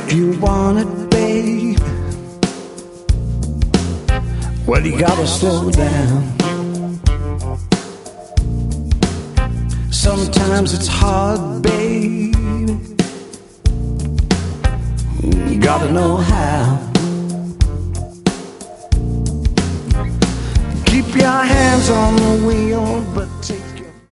You want it, babe? Well, you gotta slow down. Sometimes it's hard, babe. You gotta know how. Keep your hands on the wheel, but take